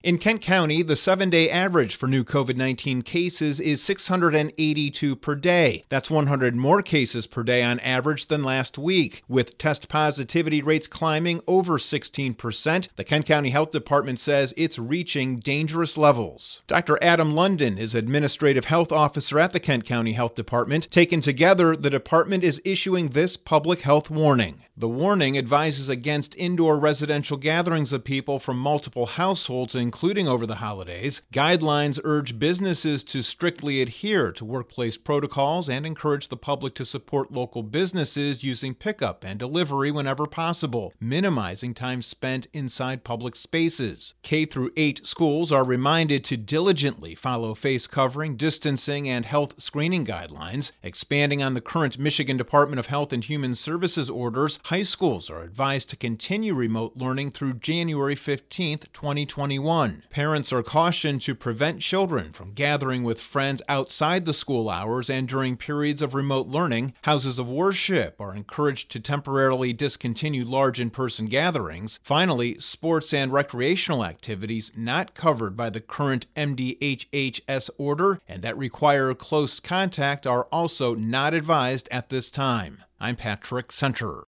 In Kent County, the 7-day average for new COVID-19 cases is 682 per day. That's 100 more cases per day on average than last week. With test positivity rates climbing over 16%, the Kent County Health Department says it's reaching dangerous levels. Dr. Adam London is Administrative Health Officer at the Kent County Health Department. Taken together, the department is issuing this public health warning. The warning advises against indoor residential gatherings of people from multiple households, including over the holidays. Guidelines urge businesses to strictly adhere to workplace protocols and encourage the public to support local businesses using pickup and delivery whenever possible, minimizing time spent inside public spaces. K-8 schools are reminded to diligently follow face covering, distancing, and health screening guidelines. Expanding on the current Michigan Department of Health and Human Services orders, high schools are advised to continue remote learning through January 15, 2021. Parents are cautioned to prevent children from gathering with friends outside the school hours and during periods of remote learning. Houses of worship are encouraged to temporarily discontinue large in-person gatherings. Finally, sports and recreational activities not covered by the current MDHHS order and that require close contact are also not advised at this time. I'm Patrick Center.